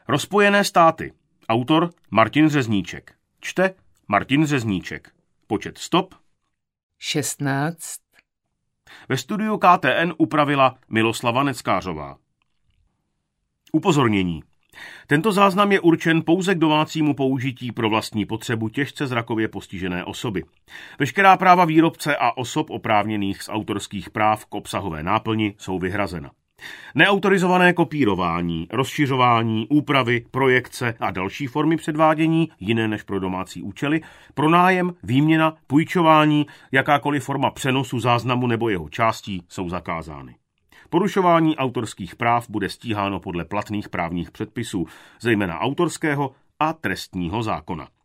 Rozpojené státy. Autor Martin Řezníček. Čte Martin Řezníček. Počet stop 16. Ve studiu KTN upravila Miloslava Neckářová. Upozornění. Tento záznam je určen pouze k domácímu použití pro vlastní potřebu těžce zrakově postižené osoby. Veškerá práva výrobce a osob oprávněných z autorských práv k obsahové náplni jsou vyhrazena. Neautorizované kopírování, rozšiřování, úpravy, projekce a další formy předvádění, jiné než pro domácí účely, pronájem, výměna, půjčování, jakákoliv forma přenosu záznamu nebo jeho částí jsou zakázány. Porušování autorských práv bude stíháno podle platných právních předpisů, zejména autorského a trestního zákona.